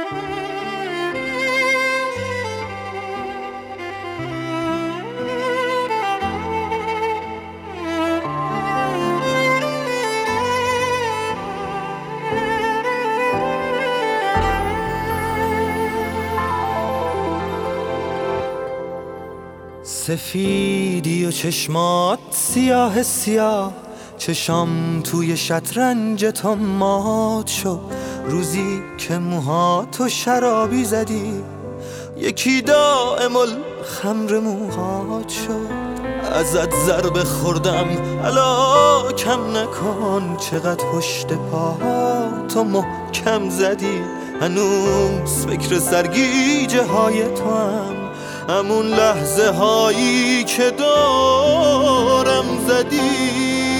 سفیدی و چشمات سیاه سیاه، چشام توی شطرنج تو مات شد. روزی که موهاتو شرابی زدی، یکی دائم الخمر موهات شد. ازت ضربه خوردم الا کم نکن، چقدر پشت پاتو محکم زدی. هنوز فکر سرگیجه های تو هم، همون لحظه هایی که دارم زدی.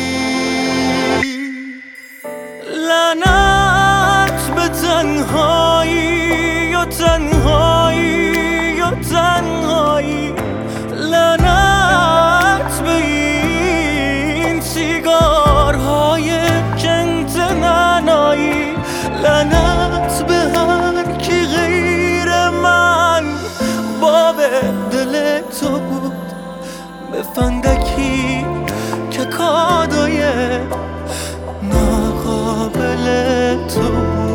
لعنت به تنهایی و تنهایی و تنهایی، لعنت به این سیگارهای کنت ننایی، لعنت به هر کی غیر من باب دل تو بود. به فندکی که کادوی ناقابل تو بود.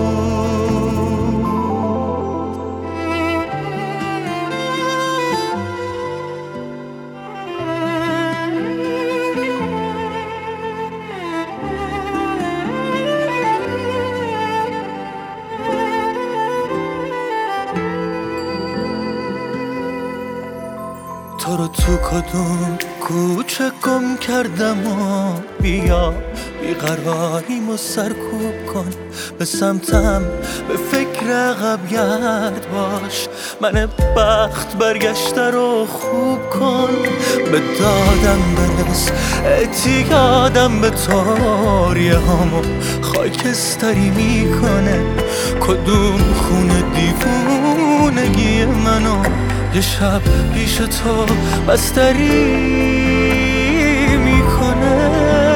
تو رو تو کدوم کوچه گم کردم و بیا بیقراریمو سرکوب کن. به سمتم به فکر عقب گرد باش، من بخت برگشته رو خوب کن. به دادم برس اعتیادم به تاریه هامو خاکستری میکنه. کدوم خونه دیوونگی منو یه شب پیش تو بستری میکنه.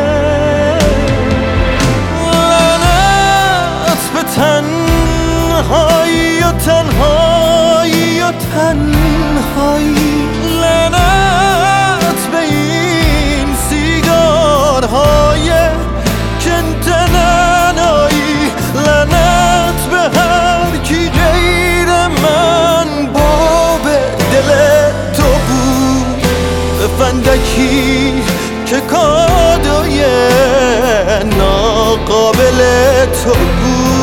لعنت به تنهایی و تنهایی و تنهایی، لعنت به این سیگارهای کنت ننایی، لعنت به هر کی غیر من باب دل تو بود. به فندکی که کادوی ناقابل تو بود.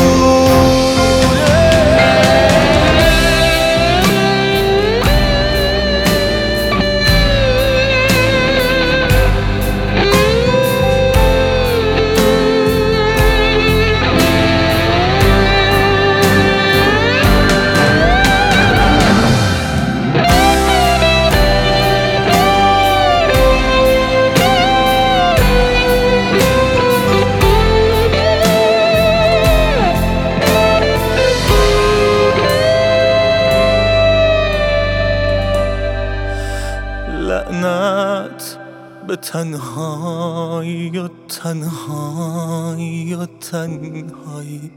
لعنت به تنهایی و تنهایی و تنهایی،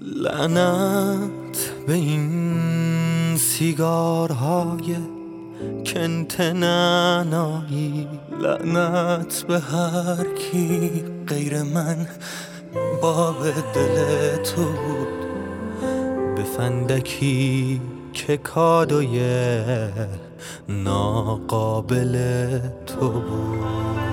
لعنت به این سیگارهای کنت ننایی، لعنت به هر کی غیر من باب دل تو بود. به فندکی که کادوی ناقابل تو بود.